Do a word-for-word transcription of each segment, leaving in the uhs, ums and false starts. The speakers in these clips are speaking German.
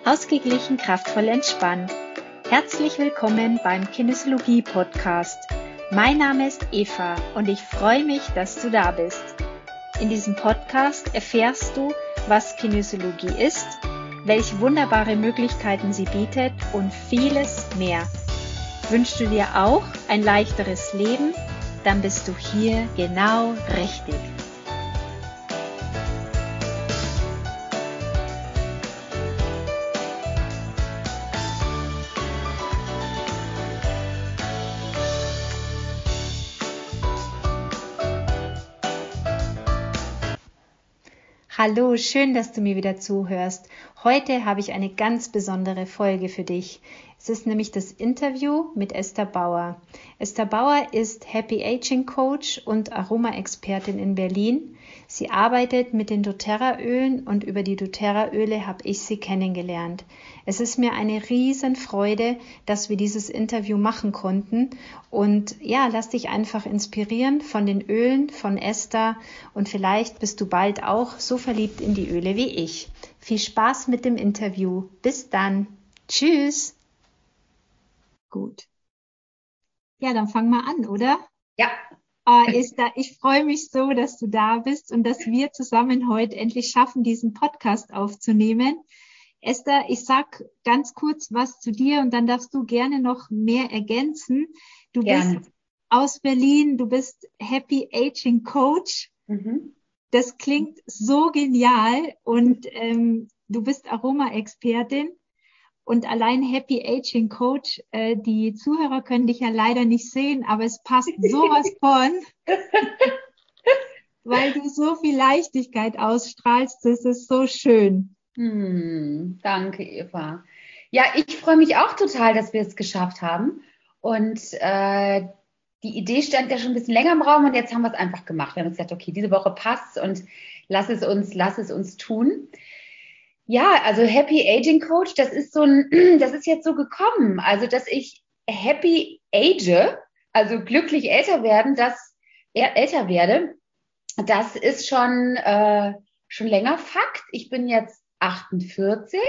Ausgeglichen, kraftvoll, entspannt. Herzlich willkommen beim Kinesiologie-Podcast. Mein Name ist Eva und ich freue mich, dass du da bist. In diesem Podcast erfährst du, was Kinesiologie ist, welche wunderbare Möglichkeiten sie bietet und vieles mehr. Wünschst du dir auch ein leichteres Leben? Dann bist du hier genau richtig. Hallo, schön, dass du mir wieder zuhörst. Heute habe ich eine ganz besondere Folge für dich. Es ist nämlich das Interview mit Esther Bauer. Esther Bauer ist Happy Aging Coach und Aroma-Expertin in Berlin. Sie arbeitet mit den doTERRA-Ölen und über die doTERRA-Öle habe ich sie kennengelernt. Es ist mir eine riesen Freude, dass wir dieses Interview machen konnten. Und ja, lass dich einfach inspirieren von den Ölen von Esther und vielleicht bist du bald auch so verliebt in die Öle wie ich. Viel Spaß mit dem Interview. Bis dann. Tschüss. Gut. Ja, dann fang mal an, oder? Ja. Äh, Esther, ich freue mich so, dass du da bist und dass wir zusammen heute endlich schaffen, diesen Podcast aufzunehmen. Esther, ich sag ganz kurz was zu dir und dann darfst du gerne noch mehr ergänzen. Du Gerne. bist aus Berlin, du bist Happy Aging Coach. Mhm. Das klingt so genial und ähm, du bist Aroma-Expertin. Und allein Happy Aging Coach, äh, die Zuhörer können dich ja leider nicht sehen, aber es passt sowas von, weil du so viel Leichtigkeit ausstrahlst. Das ist so schön. Hm, danke, Eva. Ja, ich freue mich auch total, dass wir es geschafft haben. Und äh, die Idee stand ja schon ein bisschen länger im Raum und jetzt haben wir es einfach gemacht. Wir haben gesagt, okay, diese Woche passt und lass es uns, lass es uns tun. Ja, also Happy Aging Coach, das ist so ein, das ist jetzt so gekommen. Also, dass ich happy age, also glücklich älter werden, dass er älter werde, das ist schon, äh, schon länger Fakt. Ich bin jetzt achtundvierzig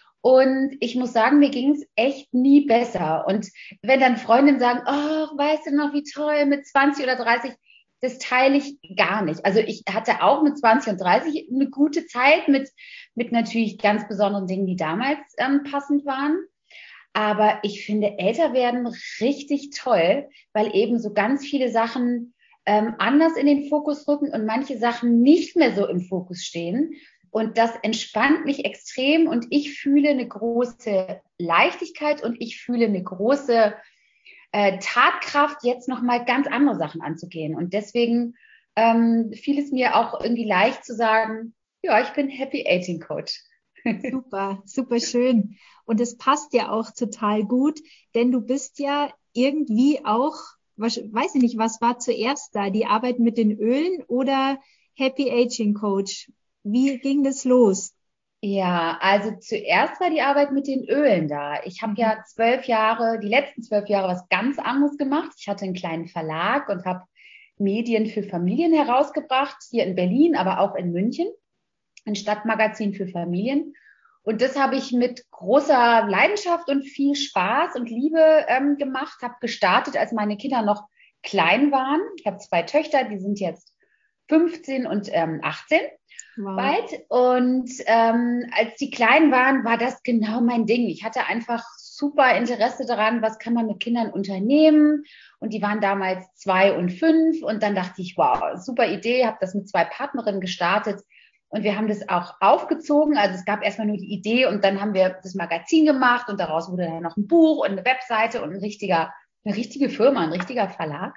und ich muss sagen, mir ging es echt nie besser. Und wenn dann Freundinnen sagen, oh, weißt du noch, wie toll mit zwanzig oder dreißig, das teile ich gar nicht. Also ich hatte auch mit zwanzig und dreißig eine gute Zeit mit, mit natürlich ganz besonderen Dingen, die damals ähm, passend waren. Aber ich finde älter werden richtig toll, weil eben so ganz viele Sachen ähm, anders in den Fokus rücken und manche Sachen nicht mehr so im Fokus stehen. Und das entspannt mich extrem und ich fühle eine große Leichtigkeit und ich fühle eine große äh, Tatkraft, jetzt nochmal ganz andere Sachen anzugehen. Und deswegen ähm, fiel es mir auch irgendwie leicht zu sagen, ja, ich bin Happy Aging Coach. Super, super schön. Und es passt ja auch total gut, denn du bist ja irgendwie auch, was, weiß ich nicht, was war zuerst da, die Arbeit mit den Ölen oder Happy Aging Coach? Wie ging das los? Ja, also zuerst war die Arbeit mit den Ölen da. Ich habe ja zwölf Jahre, die letzten zwölf Jahre was ganz anderes gemacht. Ich hatte einen kleinen Verlag und habe Medien für Familien herausgebracht, hier in Berlin, aber auch in München, ein Stadtmagazin für Familien. Und das habe ich mit großer Leidenschaft und viel Spaß und Liebe ähm, gemacht, habe gestartet, als meine Kinder noch klein waren. Ich habe zwei Töchter, die sind jetzt fünfzehn und ähm, achtzehn. Wow. Bald. Und ähm, als die klein waren, war das genau mein Ding. Ich hatte einfach super Interesse daran, was kann man mit Kindern unternehmen. Und die waren damals zwei und fünf. Und dann dachte ich, wow, super Idee, habe das mit zwei Partnerinnen gestartet. Und wir haben das auch aufgezogen. Also es gab erstmal nur die Idee und dann haben wir das Magazin gemacht und daraus wurde dann noch ein Buch und eine Webseite und ein richtiger, eine richtige Firma, ein richtiger Verlag.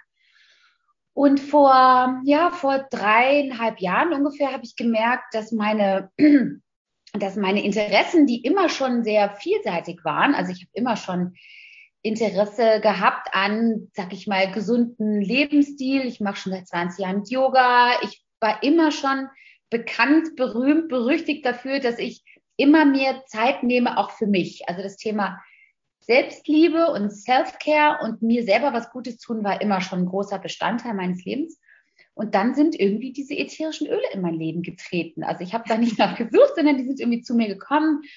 Und vor, ja, vor dreieinhalb Jahren ungefähr habe ich gemerkt, dass meine, dass meine Interessen, die immer schon sehr vielseitig waren, also ich habe immer schon Interesse gehabt an, sag ich mal, gesunden Lebensstil. Ich mache schon seit zwanzig Jahren Yoga. Ich war immer schon bekannt, berühmt, berüchtigt dafür, dass ich immer mehr Zeit nehme, auch für mich. Also das Thema Selbstliebe und Self-Care und mir selber was Gutes tun, war immer schon ein großer Bestandteil meines Lebens. Und dann sind irgendwie diese ätherischen Öle in mein Leben getreten. Also ich habe da nicht nach gesucht, sondern die sind irgendwie zu mir gekommen.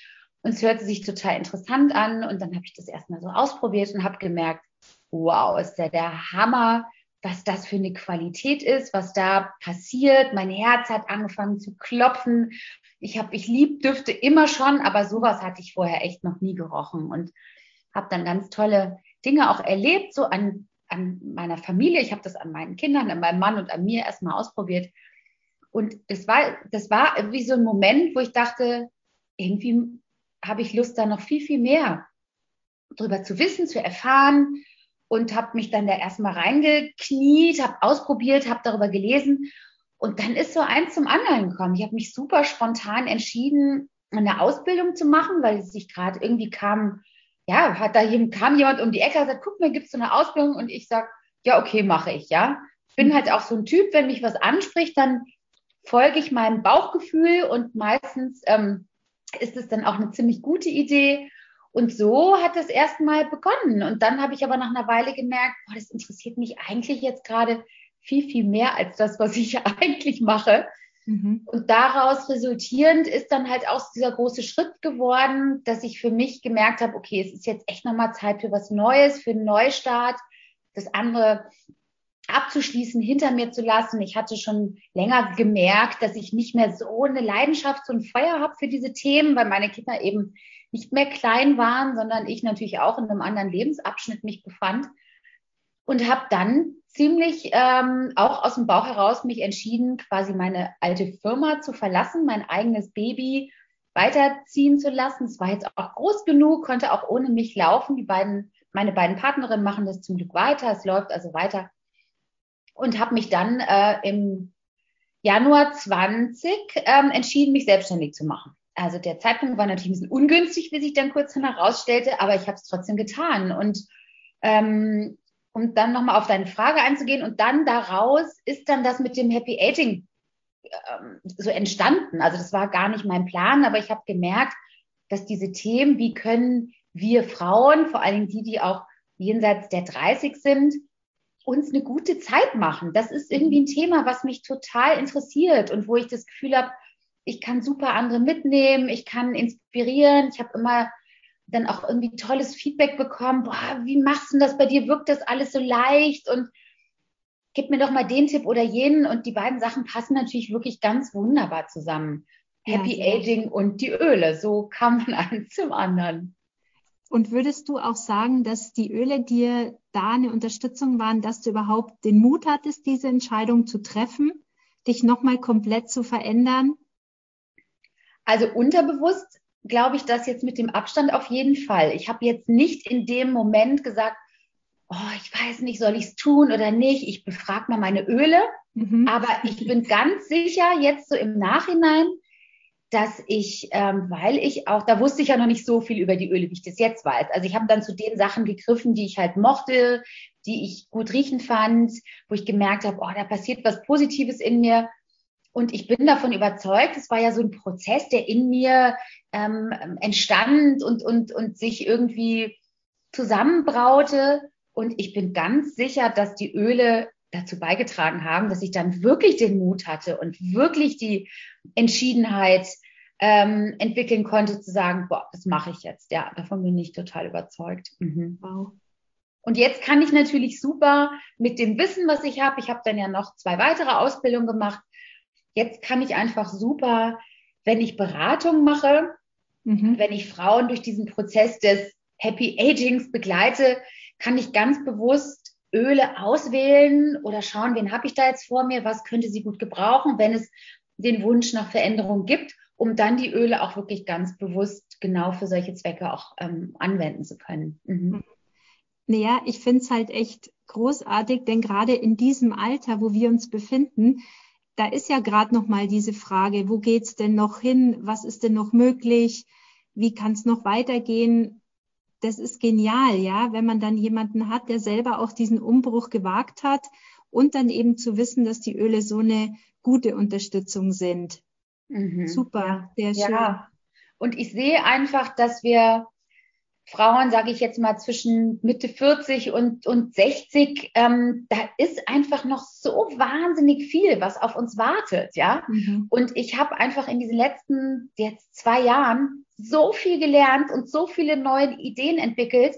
Und es hörte sich total interessant an. Und dann habe ich das erstmal so ausprobiert und habe gemerkt, wow, ist ja der Hammer, was das für eine Qualität ist, was da passiert. Mein Herz hat angefangen zu klopfen. Ich habe, ich lieb Düfte immer schon, aber sowas hatte ich vorher echt noch nie gerochen und habe dann ganz tolle Dinge auch erlebt, so an, an meiner Familie. Ich habe das an meinen Kindern, an meinem Mann und an mir erstmal ausprobiert. Und das war, das war wie so ein Moment, wo ich dachte, irgendwie habe ich Lust, da noch viel, viel mehr drüber zu wissen, zu erfahren und habe mich dann da erstmal reingekniet, habe ausprobiert, habe darüber gelesen und dann ist so eins zum anderen gekommen. Ich habe mich super spontan entschieden, eine Ausbildung zu machen, weil es sich gerade irgendwie kam, ja, hat da jemand, kam jemand um die Ecke und sagt, guck mal, gibt es so eine Ausbildung? Und ich sage, ja, okay, mache ich, ja. Ich bin halt auch so ein Typ, wenn mich was anspricht, dann folge ich meinem Bauchgefühl und meistens ähm, ist es dann auch eine ziemlich gute Idee. Und so hat es erstmal begonnen. Und dann habe ich aber nach einer Weile gemerkt, boah, das interessiert mich eigentlich jetzt gerade viel, viel mehr als das, was ich eigentlich mache. Mhm. Und daraus resultierend ist dann halt auch dieser große Schritt geworden, dass ich für mich gemerkt habe, okay, es ist jetzt echt nochmal Zeit für was Neues, für einen Neustart, das andere abzuschließen, hinter mir zu lassen. Ich hatte schon länger gemerkt, dass ich nicht mehr so eine Leidenschaft, so ein Feuer habe für diese Themen, weil meine Kinder eben nicht mehr klein waren, sondern ich natürlich auch in einem anderen Lebensabschnitt mich befand und habe dann ziemlich ähm, auch aus dem Bauch heraus mich entschieden, quasi meine alte Firma zu verlassen, mein eigenes Baby weiterziehen zu lassen. Es war jetzt auch groß genug, konnte auch ohne mich laufen. Die beiden, meine beiden Partnerinnen machen das zum Glück weiter. Es läuft also weiter. Und habe mich dann äh, im Januar zwanzig ähm, entschieden, mich selbstständig zu machen. Also der Zeitpunkt war natürlich ein bisschen ungünstig, wie sich dann kurz danach herausstellte, aber ich habe es trotzdem getan. Und ähm, um dann nochmal auf deine Frage einzugehen und dann daraus ist dann das mit dem Happy Aging ähm, so entstanden. Also das war gar nicht mein Plan, aber ich habe gemerkt, dass diese Themen, wie können wir Frauen, vor allem die, die auch jenseits der dreißig sind, uns eine gute Zeit machen. Das ist irgendwie ein Thema, was mich total interessiert und wo ich das Gefühl habe, ich kann super andere mitnehmen, ich kann inspirieren. Ich habe immer dann auch irgendwie tolles Feedback bekommen. Boah, wie machst du das bei dir? Wirkt das alles so leicht? Und gib mir doch mal den Tipp oder jenen. Und die beiden Sachen passen natürlich wirklich ganz wunderbar zusammen. Ja, Happy Aging und die Öle. So kam man eins zum anderen. Und würdest du auch sagen, dass die Öle dir da eine Unterstützung waren, dass du überhaupt den Mut hattest, diese Entscheidung zu treffen, dich nochmal komplett zu verändern? Also unterbewusst glaube ich das jetzt mit dem Abstand auf jeden Fall. Ich habe jetzt nicht in dem Moment gesagt, oh, ich weiß nicht, soll ich es tun oder nicht? Ich befrage mal meine Öle. Mhm. Aber ich bin ganz sicher jetzt so im Nachhinein, dass ich, ähm, weil ich auch, da wusste ich ja noch nicht so viel über die Öle, wie ich das jetzt weiß. Also ich habe dann zu den Sachen gegriffen, die ich halt mochte, die ich gut riechen fand, wo ich gemerkt habe, oh, da passiert was Positives in mir. Und ich bin davon überzeugt, es war ja so ein Prozess, der in mir ähm, entstand und, und, und sich irgendwie zusammenbraute. Und ich bin ganz sicher, dass die Öle dazu beigetragen haben, dass ich dann wirklich den Mut hatte und wirklich die Entschiedenheit ähm, entwickeln konnte, zu sagen, boah, das mache ich jetzt. Ja, davon bin ich total überzeugt. Mhm. Wow. Und jetzt kann ich natürlich super mit dem Wissen, was ich habe, ich habe dann ja noch zwei weitere Ausbildungen gemacht, jetzt kann ich einfach super, wenn ich Beratung mache, mhm. wenn ich Frauen durch diesen Prozess des Happy Agings begleite, kann ich ganz bewusst Öle auswählen oder schauen, wen habe ich da jetzt vor mir, was könnte sie gut gebrauchen, wenn es den Wunsch nach Veränderung gibt, um dann die Öle auch wirklich ganz bewusst genau für solche Zwecke auch ähm, anwenden zu können. Mhm. Naja, ich finde es halt echt großartig, denn gerade in diesem Alter, wo wir uns befinden, da ist ja gerade noch mal diese Frage, wo geht's denn noch hin? Was ist denn noch möglich? Wie kann es noch weitergehen? Das ist genial, ja, wenn man dann jemanden hat, der selber auch diesen Umbruch gewagt hat und dann eben zu wissen, dass die Öle so eine gute Unterstützung sind. Mhm. Super, ja. sehr schön. Ja. Und ich sehe einfach, dass wir Frauen, sage ich jetzt mal, zwischen Mitte vierzig und, und sechzig, ähm, da ist einfach noch so wahnsinnig viel, was auf uns wartet, ja. Mhm. Und ich habe einfach in diesen letzten jetzt zwei Jahren so viel gelernt und so viele neue Ideen entwickelt,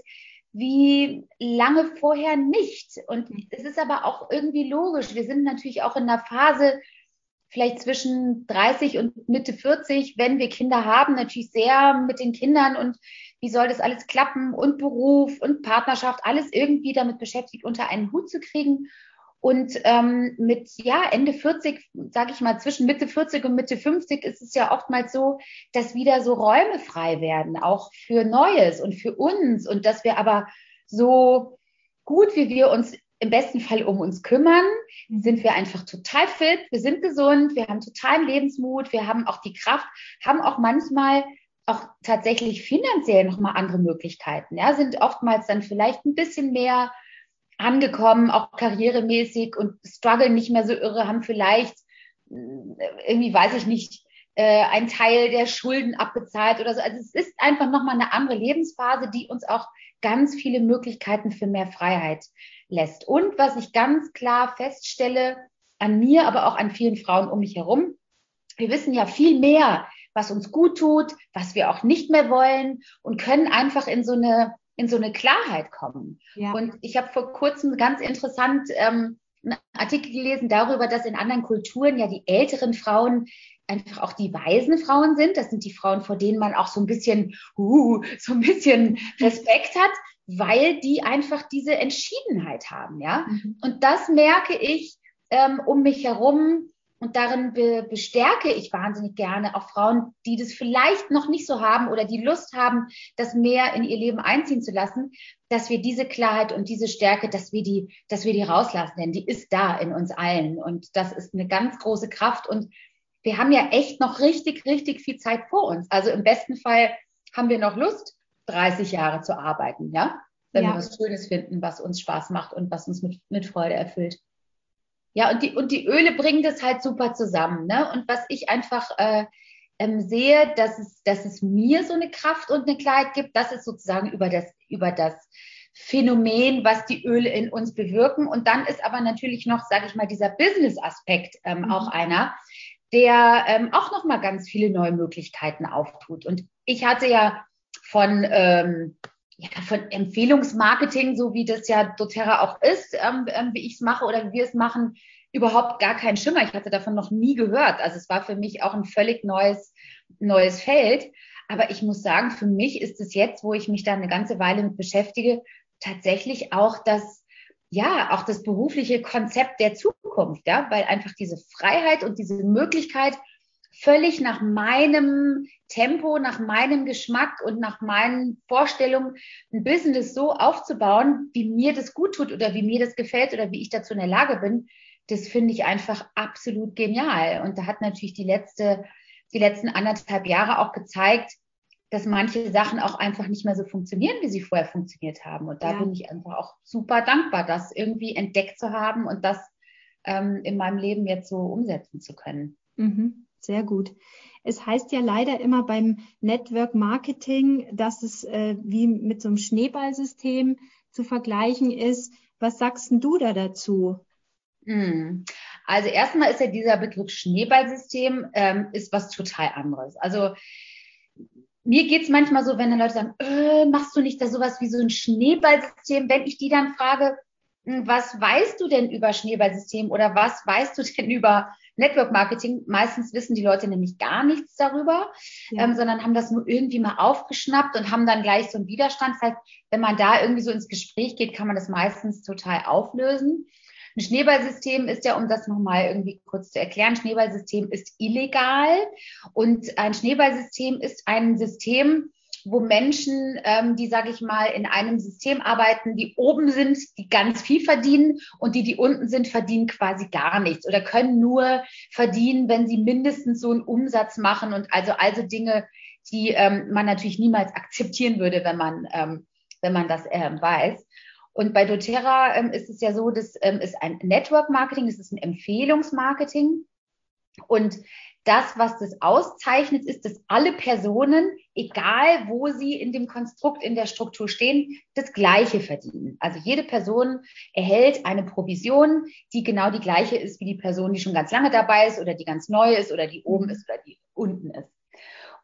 wie lange vorher nicht. Und es ist aber auch irgendwie logisch. Wir sind natürlich auch in einer Phase, vielleicht zwischen dreißig und Mitte vierzig, wenn wir Kinder haben, natürlich sehr mit den Kindern und wie soll das alles klappen und Beruf und Partnerschaft, alles irgendwie damit beschäftigt, unter einen Hut zu kriegen. Und ähm, mit ja Ende vierzig, sage ich mal, zwischen Mitte vierzig und Mitte fünfzig ist es ja oftmals so, dass wieder so Räume frei werden, auch für Neues und für uns. Und dass wir aber so gut, wie wir uns im besten Fall um uns kümmern, sind wir einfach total fit, wir sind gesund, wir haben totalen Lebensmut, wir haben auch die Kraft, haben auch manchmal auch tatsächlich finanziell nochmal andere Möglichkeiten, ja, sind oftmals dann vielleicht ein bisschen mehr angekommen, auch karrieremäßig und strugglen nicht mehr so irre, haben vielleicht irgendwie, weiß ich nicht, äh, einen Teil der Schulden abbezahlt oder so. Also es ist einfach nochmal eine andere Lebensphase, die uns auch ganz viele Möglichkeiten für mehr Freiheit lässt. Und was ich ganz klar feststelle, an mir, aber auch an vielen Frauen um mich herum, wir wissen ja viel mehr, was uns gut tut, was wir auch nicht mehr wollen und können einfach in so eine, in so eine Klarheit kommen. Ja. Und ich habe vor kurzem ganz interessant ähm, einen Artikel gelesen darüber, dass in anderen Kulturen ja die älteren Frauen einfach auch die weisen Frauen sind. Das sind die Frauen, vor denen man auch so ein bisschen, uh, so ein bisschen Respekt hat, weil die einfach diese Entschiedenheit haben, ja. Mhm. Und das merke ich ähm, um mich herum und darin be- bestärke ich wahnsinnig gerne auch Frauen, die das vielleicht noch nicht so haben oder die Lust haben, das mehr in ihr Leben einziehen zu lassen, dass wir diese Klarheit und diese Stärke, dass wir die, dass wir die rauslassen, denn die ist da in uns allen und das ist eine ganz große Kraft und wir haben ja echt noch richtig, richtig viel Zeit vor uns. Also im besten Fall haben wir noch Lust, dreißig Jahre zu arbeiten, ja? Wenn ja. wir was Schönes finden, was uns Spaß macht und was uns mit, mit Freude erfüllt. Ja, und die, und die Öle bringen das halt super zusammen, ne? Und was ich einfach äh, ähm, sehe, dass es, dass es mir so eine Kraft und eine Klarheit gibt, das ist sozusagen über das, über das Phänomen, was die Öle in uns bewirken. Und dann ist aber natürlich noch, sage ich mal, dieser Business-Aspekt ähm, mhm. auch einer, der ähm, auch nochmal ganz viele neue Möglichkeiten auftut. Und ich hatte ja von, ähm, ja, von Empfehlungsmarketing, so wie das ja doTERRA auch ist, ähm, ähm, wie ich es mache oder wie wir es machen, überhaupt gar keinen Schimmer. Ich hatte davon noch nie gehört. Also es war für mich auch ein völlig neues, neues Feld. Aber ich muss sagen, für mich ist es jetzt, wo ich mich da eine ganze Weile mit beschäftige, tatsächlich auch das ja, auch das berufliche Konzept der Zukunft, ja, weil einfach diese Freiheit und diese Möglichkeit, völlig nach meinem Tempo, nach meinem Geschmack und nach meinen Vorstellungen ein Business so aufzubauen, wie mir das gut tut oder wie mir das gefällt oder wie ich dazu in der Lage bin, das finde ich einfach absolut genial. Und da hat natürlich die letzte, die letzten anderthalb Jahre auch gezeigt, dass manche Sachen auch einfach nicht mehr so funktionieren, wie sie vorher funktioniert haben. Und da ja. bin ich einfach auch super dankbar, das irgendwie entdeckt zu haben und das ähm, in meinem Leben jetzt so umsetzen zu können. Mhm, sehr gut. Es heißt ja leider immer beim Network Marketing, dass es äh, wie mit so einem Schneeballsystem zu vergleichen ist. Was sagst denn du da dazu? Also erstmal ist ja dieser Begriff Schneeballsystem ähm, ist was total anderes. Also mir geht's manchmal so, wenn dann Leute sagen, äh, machst du nicht da sowas wie so ein Schneeballsystem? Wenn ich die dann frage, was weißt du denn über Schneeballsystem oder was weißt du denn über Network Marketing? Meistens wissen die Leute nämlich gar nichts darüber, ja. ähm, sondern haben das nur irgendwie mal aufgeschnappt und haben dann gleich so einen Widerstand. Das heißt, wenn man da irgendwie so ins Gespräch geht, kann man das meistens total auflösen. Ein Schneeballsystem ist ja, um das nochmal irgendwie kurz zu erklären, Schneeballsystem ist illegal und ein Schneeballsystem ist ein System, wo Menschen, ähm, die, sage ich mal, in einem System arbeiten, die oben sind, die ganz viel verdienen und die, die unten sind, verdienen quasi gar nichts oder können nur verdienen, wenn sie mindestens so einen Umsatz machen und also also Dinge, die ähm, man natürlich niemals akzeptieren würde, wenn man, ähm, wenn man das ähm, weiß. Und bei doTERRA ähm, ist es ja so, das ähm, ist ein Network-Marketing, das ist ein Empfehlungsmarketing. Und das, was das auszeichnet, ist, dass alle Personen, egal wo sie in dem Konstrukt, in der Struktur stehen, das Gleiche verdienen. Also jede Person erhält eine Provision, die genau die gleiche ist wie die Person, die schon ganz lange dabei ist oder die ganz neu ist oder die oben ist oder die unten ist.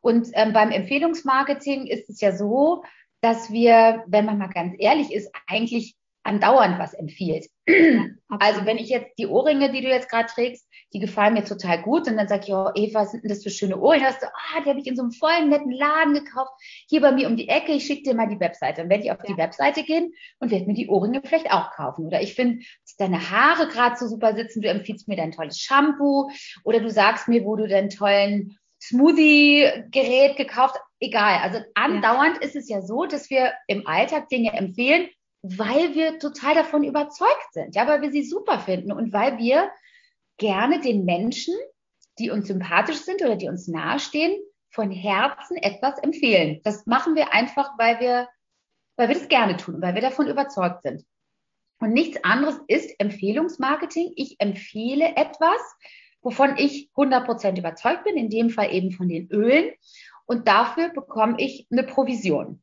Und ähm, beim Empfehlungsmarketing ist es ja so, dass wir, wenn man mal ganz ehrlich ist, eigentlich andauernd was empfiehlt. Ja, also wenn ich jetzt die Ohrringe, die du jetzt gerade trägst, die gefallen mir total gut. Und dann sage ich, oh Eva, was sind denn das für schöne Ohrringe? Hast du, ah, die habe ich in so einem vollen, netten Laden gekauft. Hier bei mir um die Ecke, ich schicke dir mal die Webseite. Dann werde ich auf ja. die Webseite gehen und werde mir die Ohrringe vielleicht auch kaufen. Oder ich finde, dass deine Haare gerade so super sitzen, du empfiehlst mir dein tolles Shampoo. Oder du sagst mir, wo du deinen tollen Smoothie-Gerät gekauft. Egal, also andauernd ja. ist es ja so, dass wir im Alltag Dinge empfehlen, weil wir total davon überzeugt sind, ja, weil wir sie super finden und weil wir gerne den Menschen, die uns sympathisch sind oder die uns nahestehen, von Herzen etwas empfehlen. Das machen wir einfach, weil wir, weil wir das gerne tun, weil wir davon überzeugt sind. Und nichts anderes ist Empfehlungsmarketing. Ich empfehle etwas, wovon ich hundert Prozent überzeugt bin, in dem Fall eben von den Ölen. Und dafür bekomme ich eine Provision.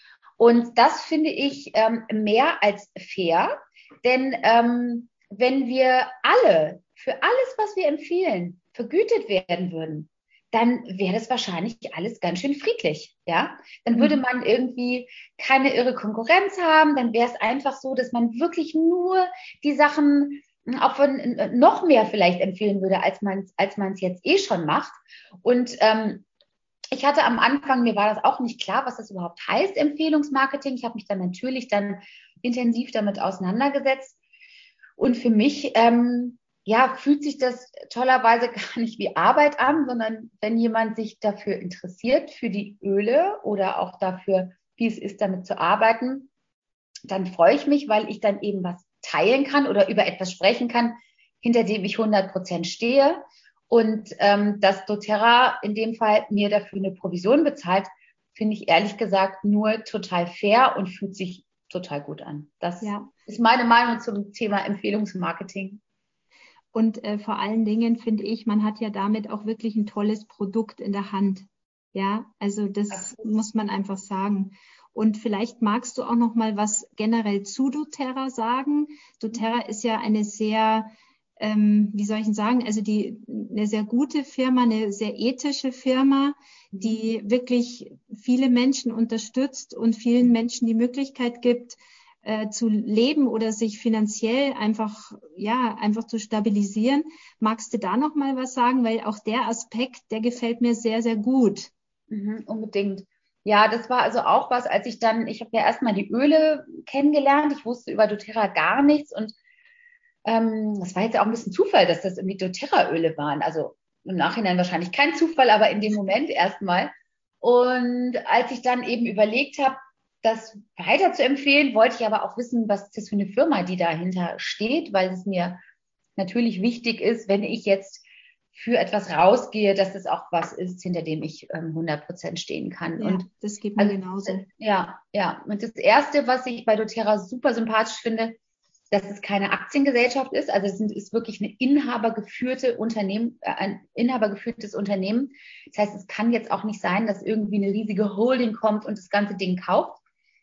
Und das finde ich ähm, mehr als fair, denn ähm, wenn wir alle für alles, was wir empfehlen, vergütet werden würden, dann wäre das wahrscheinlich alles ganz schön friedlich, ja? Dann würde man irgendwie keine irre Konkurrenz haben, dann wäre es einfach so, dass man wirklich nur die Sachen auch von noch mehr vielleicht empfehlen würde, als man es als man es jetzt eh schon macht. Und ähm, ich hatte am Anfang, mir war das auch nicht klar, was das überhaupt heißt, Empfehlungsmarketing. Ich habe mich dann natürlich dann intensiv damit auseinandergesetzt. Und für mich, ähm, ja, fühlt sich das tollerweise gar nicht wie Arbeit an, sondern wenn jemand sich dafür interessiert, für die Öle oder auch dafür, wie es ist, damit zu arbeiten, dann freue ich mich, weil ich dann eben was teilen kann oder über etwas sprechen kann, hinter dem ich hundert Prozent stehe. Und ähm, dass doTERRA in dem Fall mir dafür eine Provision bezahlt, finde ich ehrlich gesagt nur total fair und fühlt sich total gut an. Das ja. ist meine Meinung zum Thema Empfehlungsmarketing. Und äh, vor allen Dingen finde ich, man hat ja damit auch wirklich ein tolles Produkt in der Hand. Ja, also das Absolut. Muss man einfach sagen. Und vielleicht magst du auch noch mal was generell zu doTERRA sagen. doTERRA ist ja eine sehr Ähm, wie soll ich denn sagen, also die eine sehr gute Firma, eine sehr ethische Firma, die wirklich viele Menschen unterstützt und vielen Menschen die Möglichkeit gibt, äh, zu leben oder sich finanziell einfach, ja, einfach zu stabilisieren. Magst du da noch mal was sagen? Weil auch der Aspekt, der gefällt mir sehr, sehr gut. Mhm, unbedingt. Ja, das war also auch was, als ich dann, ich habe ja erstmal die Öle kennengelernt, ich wusste über doTERRA gar nichts und Ähm, das war jetzt auch ein bisschen Zufall, dass das irgendwie doTERRA-Öle waren. Also im Nachhinein wahrscheinlich kein Zufall, aber in dem Moment erstmal. Und als ich dann eben überlegt habe, das weiter zu empfehlen, wollte ich aber auch wissen, was ist das für eine Firma, die dahinter steht, weil es mir natürlich wichtig ist, wenn ich jetzt für etwas rausgehe, dass das auch was ist, hinter dem ich ähm, hundert Prozent stehen kann. Ja, und das geht mir also, genauso. Äh, ja, ja. Und das Erste, was ich bei doTERRA super sympathisch finde, dass es keine Aktiengesellschaft ist. Also es ist wirklich eine inhabergeführte Unternehmen, äh, ein inhabergeführtes Unternehmen. Das heißt, es kann jetzt auch nicht sein, dass irgendwie eine riesige Holding kommt und das ganze Ding kauft.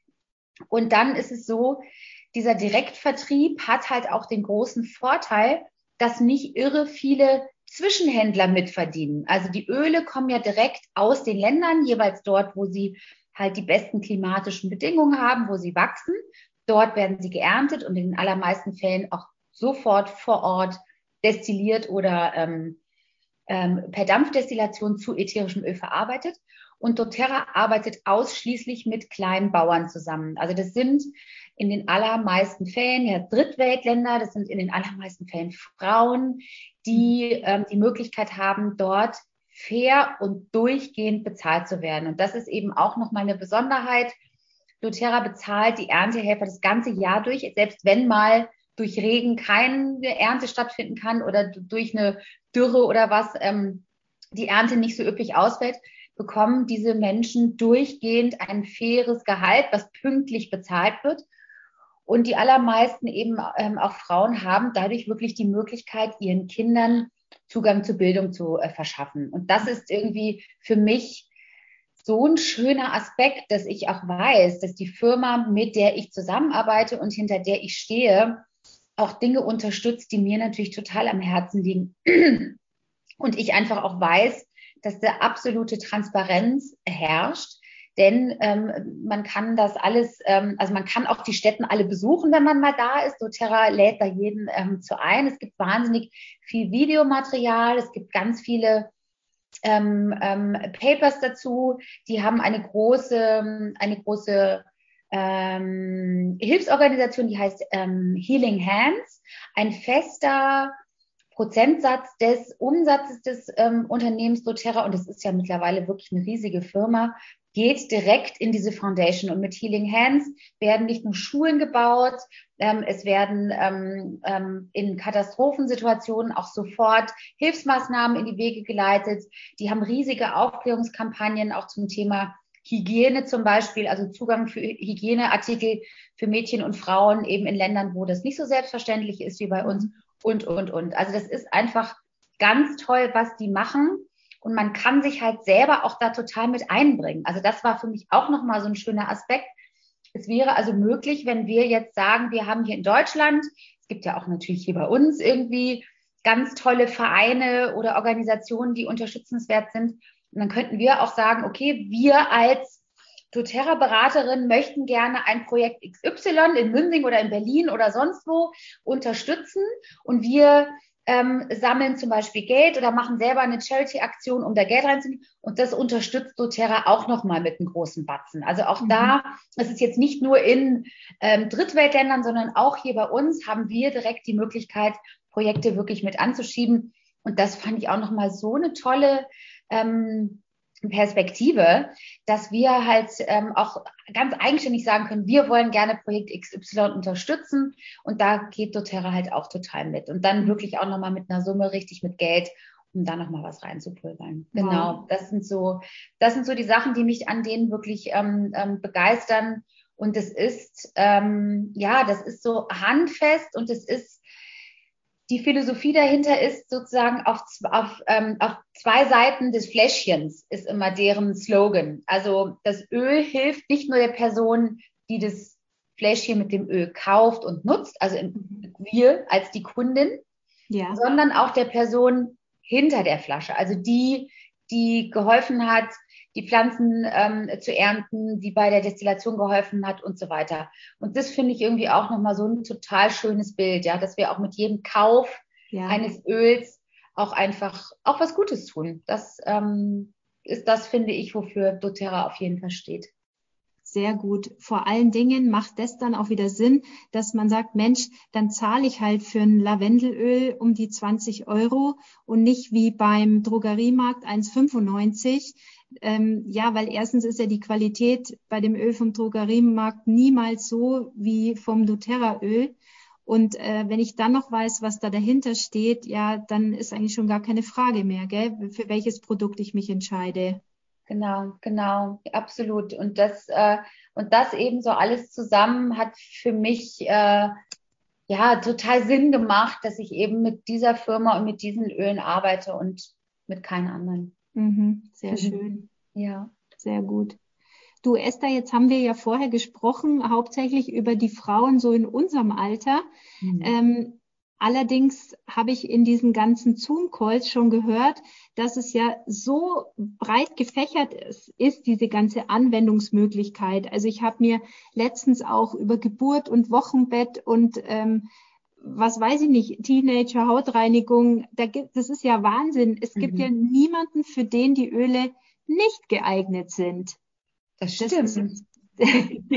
Und dann ist es so, dieser Direktvertrieb hat halt auch den großen Vorteil, dass nicht irre viele Zwischenhändler mitverdienen. Also die Öle kommen ja direkt aus den Ländern, jeweils dort, wo sie halt die besten klimatischen Bedingungen haben, wo sie wachsen. Dort werden sie geerntet und in den allermeisten Fällen auch sofort vor Ort destilliert oder ähm, ähm, per Dampfdestillation zu ätherischem Öl verarbeitet. Und doTERRA arbeitet ausschließlich mit kleinen Bauern zusammen. Also das sind in den allermeisten Fällen ja Drittweltländer, das sind in den allermeisten Fällen Frauen, die ähm, die Möglichkeit haben, dort fair und durchgehend bezahlt zu werden. Und das ist eben auch nochmal eine Besonderheit. doTERRA bezahlt die Erntehelfer das ganze Jahr durch, selbst wenn mal durch Regen keine Ernte stattfinden kann oder durch eine Dürre oder was ähm, die Ernte nicht so üppig ausfällt, bekommen diese Menschen durchgehend ein faires Gehalt, was pünktlich bezahlt wird. Und die allermeisten eben ähm, auch Frauen haben dadurch wirklich die Möglichkeit, ihren Kindern Zugang zur Bildung zu äh, verschaffen. Und das ist irgendwie für mich so ein schöner Aspekt, dass ich auch weiß, dass die Firma, mit der ich zusammenarbeite und hinter der ich stehe, auch Dinge unterstützt, die mir natürlich total am Herzen liegen. Und ich einfach auch weiß, dass da absolute Transparenz herrscht. Denn ähm, man kann das alles, ähm, also man kann auch die Stätten alle besuchen, wenn man mal da ist. doTERRA lädt da jeden ähm, zu ein. Es gibt wahnsinnig viel Videomaterial. Es gibt ganz viele ähm, ähm, Papers dazu. Die haben eine große, eine große ähm, Hilfsorganisation, die heißt ähm, Healing Hands. Ein fester Prozentsatz des Umsatzes des ähm, Unternehmens doTERRA, und das ist ja mittlerweile wirklich eine riesige Firma, geht direkt in diese Foundation. Und mit Healing Hands werden nicht nur Schulen gebaut, ähm, es werden ähm, ähm, in Katastrophensituationen auch sofort Hilfsmaßnahmen in die Wege geleitet. Die haben riesige Aufklärungskampagnen auch zum Thema Hygiene zum Beispiel, also Zugang für Hygieneartikel für Mädchen und Frauen eben in Ländern, wo das nicht so selbstverständlich ist wie bei uns, und, und, und. Also das ist einfach ganz toll, was die machen. Und man kann sich halt selber auch da total mit einbringen. Also das war für mich auch nochmal so ein schöner Aspekt. Es wäre also möglich, wenn wir jetzt sagen, wir haben hier in Deutschland, es gibt ja auch natürlich hier bei uns irgendwie ganz tolle Vereine oder Organisationen, die unterstützenswert sind. Und dann könnten wir auch sagen, okay, wir als doTERRA-Beraterin möchten gerne ein Projekt X Y in Münsing oder in Berlin oder sonst wo unterstützen. Und wir ähm, sammeln zum Beispiel Geld oder machen selber eine Charity-Aktion, um da Geld reinzunehmen. Und das unterstützt doTERRA auch nochmal mit einem großen Batzen. Also auch mhm. da, es ist jetzt nicht nur in ähm, Drittweltländern, sondern auch hier bei uns haben wir direkt die Möglichkeit, Projekte wirklich mit anzuschieben. Und das fand ich auch nochmal so eine tolle ähm, Perspektive, dass wir halt ähm, auch ganz eigenständig sagen können, wir wollen gerne Projekt X Y unterstützen, und da geht doTERRA halt auch total mit, und dann wirklich auch nochmal mit einer Summe richtig mit Geld, um da nochmal was reinzupulvern. Wow. Genau, das sind so, das sind so die Sachen, die mich an denen wirklich ähm, ähm, begeistern, und es ist, ähm, ja, das ist so handfest, und es ist, die Philosophie dahinter ist sozusagen auf, auf, ähm, auf zwei Seiten des Fläschchens ist immer deren Slogan. Also das Öl hilft nicht nur der Person, die das Fläschchen mit dem Öl kauft und nutzt, also wir als die Kundin, ja, sondern auch der Person hinter der Flasche, also die, die geholfen hat, die Pflanzen ähm, zu ernten, die bei der Destillation geholfen hat und so weiter. Und das finde ich irgendwie auch nochmal so ein total schönes Bild, ja, dass wir auch mit jedem Kauf ja. eines Öls auch einfach auch was Gutes tun. Das ähm, ist das, finde ich, wofür doTERRA auf jeden Fall steht. Sehr gut. Vor allen Dingen macht das dann auch wieder Sinn, dass man sagt, Mensch, dann zahle ich halt für ein Lavendelöl um die zwanzig Euro und nicht wie beim Drogeriemarkt eins fünfundneunzig. Ähm, ja, weil erstens ist ja die Qualität bei dem Öl vom Drogeriemarkt niemals so wie vom doTERRA-Öl. Und äh, wenn ich dann noch weiß, was da dahinter steht, ja, dann ist eigentlich schon gar keine Frage mehr, gell, für welches Produkt ich mich entscheide. Genau, genau, absolut. Und das, äh, und das eben so alles zusammen hat für mich äh, ja total Sinn gemacht, dass ich eben mit dieser Firma und mit diesen Ölen arbeite und mit keinen anderen. Mhm, sehr mhm. schön. Ja. Sehr gut. Du, Esther, jetzt haben wir ja vorher gesprochen, hauptsächlich über die Frauen so in unserem Alter. Mhm. Ähm, allerdings habe ich in diesen ganzen Zoom-Calls schon gehört, dass es ja so breit gefächert ist, ist diese ganze Anwendungsmöglichkeit. Also ich habe mir letztens auch über Geburt und Wochenbett und ähm, was weiß ich nicht, Teenager, Hautreinigung, da gibt, das ist ja Wahnsinn. Es mhm. gibt ja niemanden, für den die Öle nicht geeignet sind. Das stimmt. Das ist, das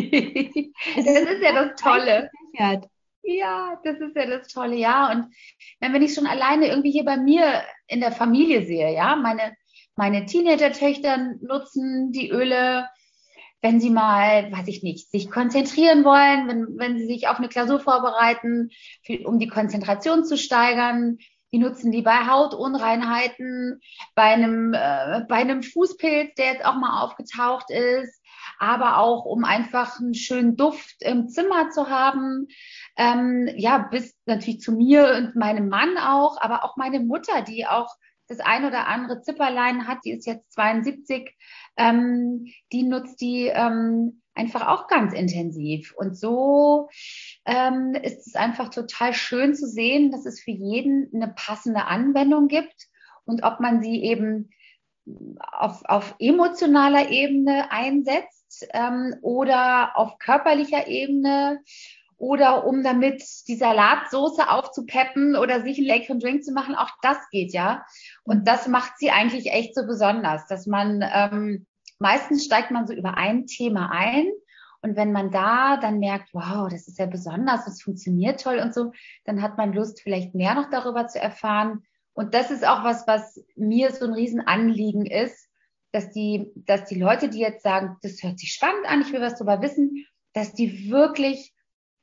ist ja das Tolle. Ja, das ist ja das Tolle, ja. Und wenn ich schon alleine irgendwie hier bei mir in der Familie sehe, ja, meine, meine Teenager-Töchter nutzen die Öle, wenn sie mal, weiß ich nicht, sich konzentrieren wollen, wenn, wenn sie sich auf eine Klausur vorbereiten, für, um die Konzentration zu steigern. Die nutzen die bei Hautunreinheiten, bei einem, äh, bei einem Fußpilz, der jetzt auch mal aufgetaucht ist, aber auch um einfach einen schönen Duft im Zimmer zu haben. Ähm, ja, bis natürlich zu mir und meinem Mann auch, aber auch meine Mutter, die auch das ein oder andere Zipperlein hat, die ist jetzt zweiundsiebzig, ähm, die nutzt die ähm, einfach auch ganz intensiv. Und so ähm, ist es einfach total schön zu sehen, dass es für jeden eine passende Anwendung gibt. Und ob man sie eben auf, auf emotionaler Ebene einsetzt ähm, oder auf körperlicher Ebene oder um damit die Salatsoße aufzupeppen oder sich einen leckeren Drink zu machen, auch das geht ja. Und das macht sie eigentlich echt so besonders, dass man, ähm, meistens steigt man so über ein Thema ein und wenn man da dann merkt, wow, das ist ja besonders, das funktioniert toll und so, dann hat man Lust, vielleicht mehr noch darüber zu erfahren. Und das ist auch was, was mir so ein Riesenanliegen ist, dass die, dass die Leute, die jetzt sagen, das hört sich spannend an, ich will was darüber wissen, dass die wirklich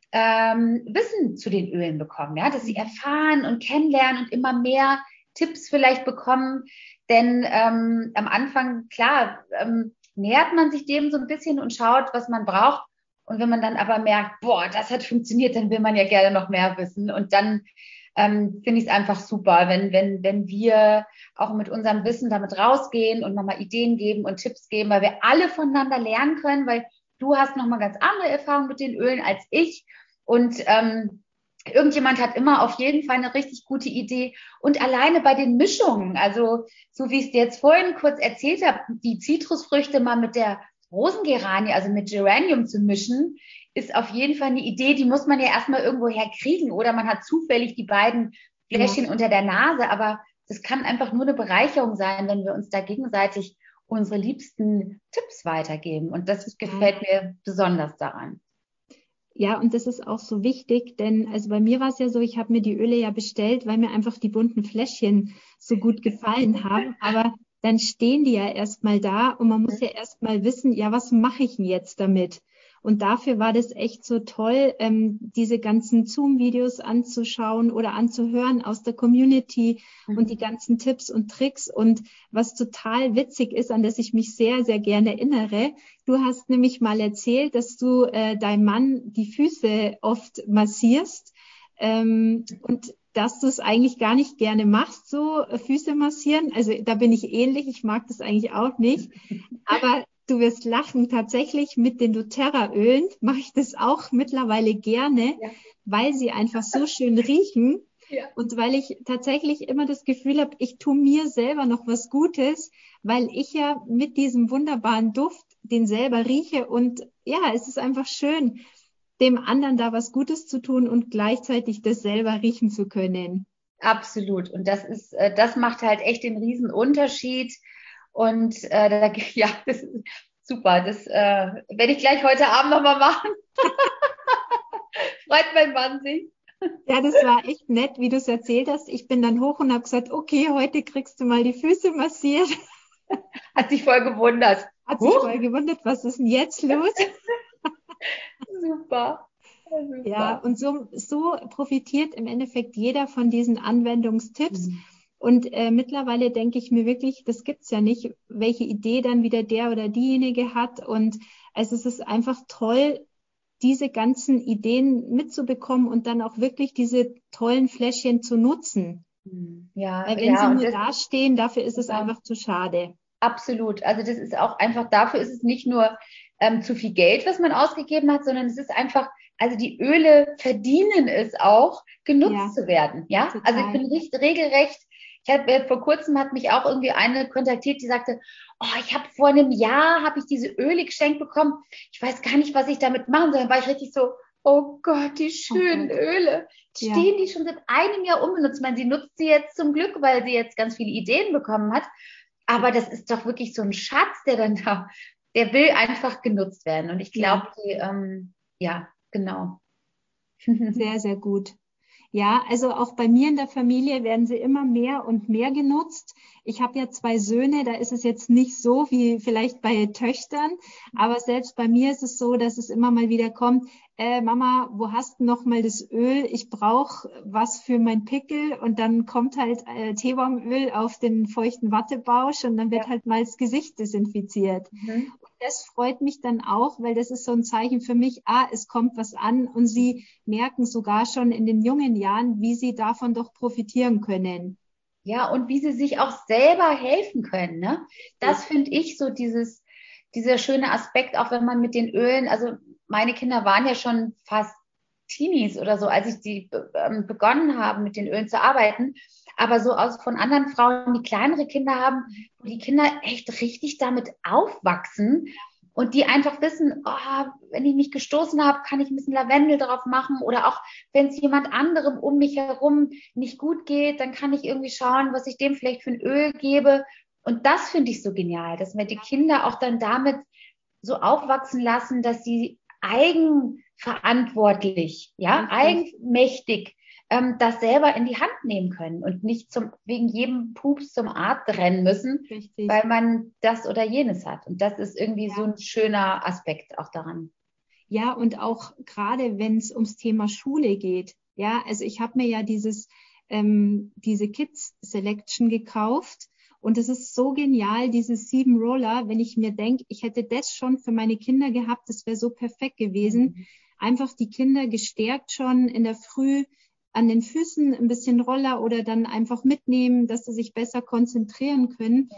ähm, Wissen zu den Ölen bekommen, ja, dass sie erfahren und kennenlernen und immer mehr Tipps vielleicht bekommen, denn ähm, am Anfang, klar, ähm, nähert man sich dem so ein bisschen und schaut, was man braucht und wenn man dann aber merkt, boah, das hat funktioniert, dann will man ja gerne noch mehr wissen und dann ähm, finde ich es einfach super, wenn, wenn, wenn wir auch mit unserem Wissen damit rausgehen und nochmal Ideen geben und Tipps geben, weil wir alle voneinander lernen können, weil du hast nochmal ganz andere Erfahrungen mit den Ölen als ich und ähm, irgendjemand hat immer auf jeden Fall eine richtig gute Idee und alleine bei den Mischungen, also so wie ich es dir jetzt vorhin kurz erzählt habe, die Zitrusfrüchte mal mit der Rosengeranie, also mit Geranium zu mischen, ist auf jeden Fall eine Idee, die muss man ja erstmal irgendwo herkriegen oder man hat zufällig die beiden Fläschchen ja. unter der Nase, aber das kann einfach nur eine Bereicherung sein, wenn wir uns da gegenseitig unsere liebsten Tipps weitergeben und das gefällt mir besonders daran. Ja, und das ist auch so wichtig, denn also bei mir war es ja so, ich habe mir die Öle ja bestellt, weil mir einfach die bunten Fläschchen so gut gefallen haben, aber dann stehen die ja erstmal da und man muss ja erstmal wissen, ja, was mache ich denn jetzt damit? Und dafür war das echt so toll, ähm, diese ganzen Zoom-Videos anzuschauen oder anzuhören aus der Community mhm. und die ganzen Tipps und Tricks. Und was total witzig ist, an das ich mich sehr, sehr gerne erinnere, du hast nämlich mal erzählt, dass du äh, deinem Mann die Füße oft massierst ähm, und dass du es eigentlich gar nicht gerne machst, so äh, Füße massieren. Also da bin ich ähnlich, ich mag das eigentlich auch nicht. Aber du wirst lachen, tatsächlich mit den doTERRA-Ölen mache ich das auch mittlerweile gerne, ja. weil sie einfach so schön riechen ja. und weil ich tatsächlich immer das Gefühl habe, ich tue mir selber noch was Gutes, weil ich ja mit diesem wunderbaren Duft den selber rieche und ja, es ist einfach schön, dem anderen da was Gutes zu tun und gleichzeitig das selber riechen zu können. Absolut. Und das ist, das macht halt echt den riesen Unterschied. Und äh, da, ja, das ist super. Das äh, werde ich gleich heute Abend nochmal machen. Freut mein Mann sich. Ja, das war echt nett, wie du es erzählt hast. Ich bin dann hoch und habe gesagt, okay, heute kriegst du mal die Füße massiert. Hat sich voll gewundert. Hat sich huh? voll gewundert, was ist denn jetzt los? Super. Ja, super. Ja, und so, so profitiert im Endeffekt jeder von diesen Anwendungstipps. Mhm. Und äh, mittlerweile denke ich mir wirklich, das gibt's ja nicht, welche Idee dann wieder der oder diejenige hat. Und also es ist einfach toll, diese ganzen Ideen mitzubekommen und dann auch wirklich diese tollen Fläschchen zu nutzen. Ja, weil wenn ja, sie nur da stehen, dafür ist es ja, einfach zu schade. Absolut. Also das ist auch einfach, dafür ist es nicht nur ähm, zu viel Geld, was man ausgegeben hat, sondern es ist einfach, also die Öle verdienen es auch, genutzt ja, zu werden. Ja, total. Also ich bin richtig, regelrecht. Ich habe vor kurzem hat mich auch irgendwie eine kontaktiert, die sagte, oh, ich habe vor einem Jahr habe ich diese Öle geschenkt bekommen. Ich weiß gar nicht, was ich damit machen soll. Dann war ich richtig so, oh Gott, die schönen oh Gott. Öle. Stehen ja. die schon seit einem Jahr unbenutzt? Ich meine, sie nutzt sie jetzt zum Glück, weil sie jetzt ganz viele Ideen bekommen hat. Aber das ist doch wirklich so ein Schatz, der dann da, der will einfach genutzt werden. Und ich glaube, ja. die, ähm, ja, genau. Sehr, sehr gut. Ja, also auch bei mir in der Familie werden sie immer mehr und mehr genutzt. Ich habe ja zwei Söhne, da ist es jetzt nicht so wie vielleicht bei Töchtern, aber selbst bei mir ist es so, dass es immer mal wieder kommt, äh, Mama, wo hast du noch mal das Öl? Ich brauche was für mein Pickel und dann kommt halt äh, Teebaumöl auf den feuchten Wattebausch und dann wird ja. halt mal das Gesicht desinfiziert. Mhm. Und das freut mich dann auch, weil das ist so ein Zeichen für mich, ah, es kommt was an und sie merken sogar schon in den jungen Jahren, wie sie davon doch profitieren können. Ja, und wie sie sich auch selber helfen können, ne? Das finde ich so dieses, dieser schöne Aspekt, auch wenn man mit den Ölen, also meine Kinder waren ja schon fast Teenies oder so, als ich die ähm, begonnen habe, mit den Ölen zu arbeiten. Aber so aus von anderen Frauen, die kleinere Kinder haben, wo die Kinder echt richtig damit aufwachsen und die einfach wissen, oh, wenn ich mich gestoßen habe, kann ich ein bisschen Lavendel drauf machen oder auch wenn es jemand anderem um mich herum nicht gut geht, dann kann ich irgendwie schauen, was ich dem vielleicht für ein Öl gebe. Und das finde ich so genial, dass wir die Kinder auch dann damit so aufwachsen lassen, dass sie eigenverantwortlich, ja, eigenmächtig ähm, das selber in die Hand nehmen können und nicht zum, wegen jedem Pups zum Arzt rennen müssen, Richtig. weil man das oder jenes hat. Und das ist irgendwie Ja. so ein schöner Aspekt auch daran. Ja, und auch gerade wenn es ums Thema Schule geht. Ja, also ich habe mir ja dieses, ähm, diese Kids Selection gekauft. Und es ist so genial, diese sieben Roller, wenn ich mir denke, ich hätte das schon für meine Kinder gehabt, das wäre so perfekt gewesen. Mhm. Einfach die Kinder gestärkt schon in der Früh an den Füßen ein bisschen Roller oder dann einfach mitnehmen, dass sie sich besser konzentrieren können.